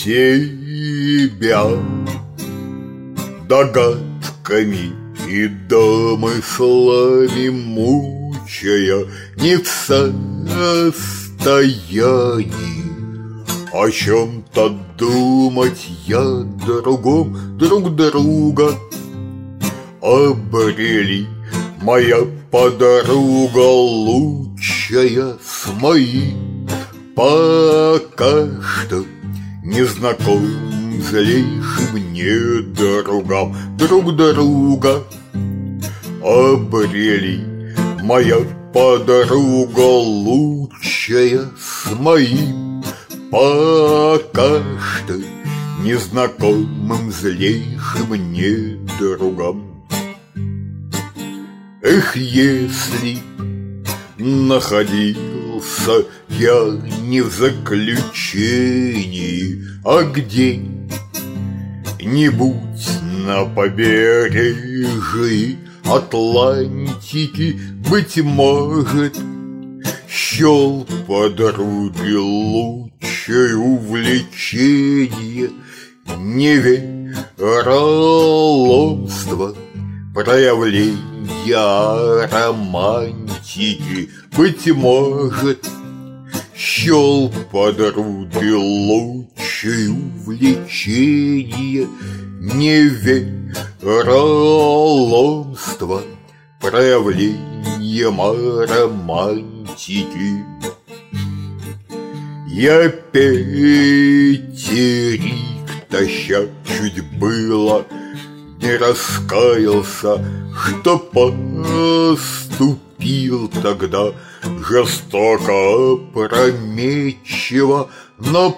себя догадками и домыслами мучая, не в состоянии о чем-то думать я другом друг друга. Обрели моя подруга лучшая с моим пока что незнакомым злейшим недругам друг друга. Обрели моя подруга лучшая с моим пока что незнакомым злейшим недругам. Эх, если находился я не в заключении, а где-нибудь на побережье Атлантики, быть может, счел подруги лучшее увлечение невероломство, проявление романтики, быть может, счел подруги лучшее увлечение невероломство, проявлением романтики. Я Петерик таща чуть было не раскаялся, что поступил тогда жестоко, опрометчиво, но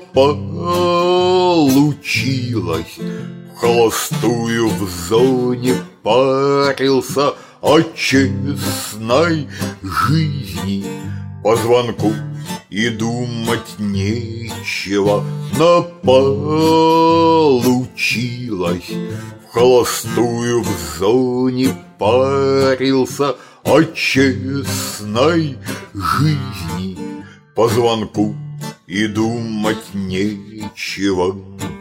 получилось. Холостую в зоне парился о честной жизни. По звонку и думать нечего, но получилось. В холостую в зоне парился о честной жизни. По звонку и думать нечего.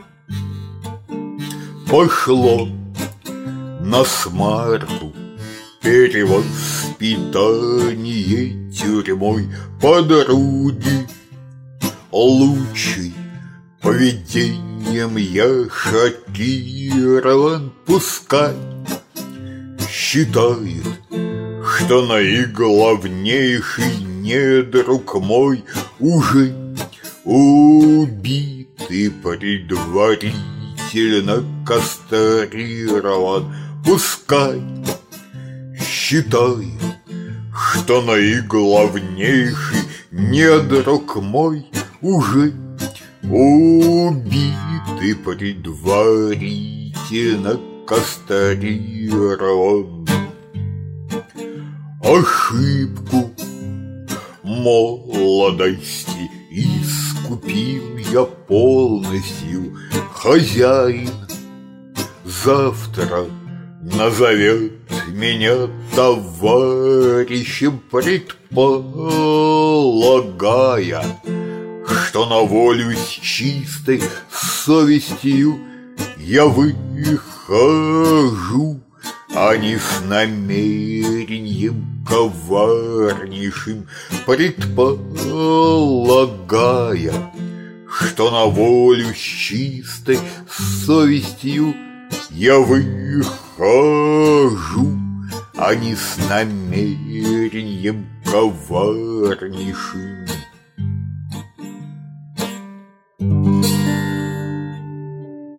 Пошло на смарку перевоспитание тюрьмой подруги. Лучший поведением я шокирован, пускай считает, что наиглавнейший недруг мой уже убит и предварительно кастрирован. Пускай считает, что наиглавнейший недруг мой уже убит и предварительно кастрирован. Ошибку молодости искупил я полностью. Хозяин завтра назовет меня товарищем, предполагая, что на волю с чистой совестью я выхожу, а не с намерением коварнейшим, предполагая, что на волю с чистой совестью я выхожу, а не с намерением коварнейшим.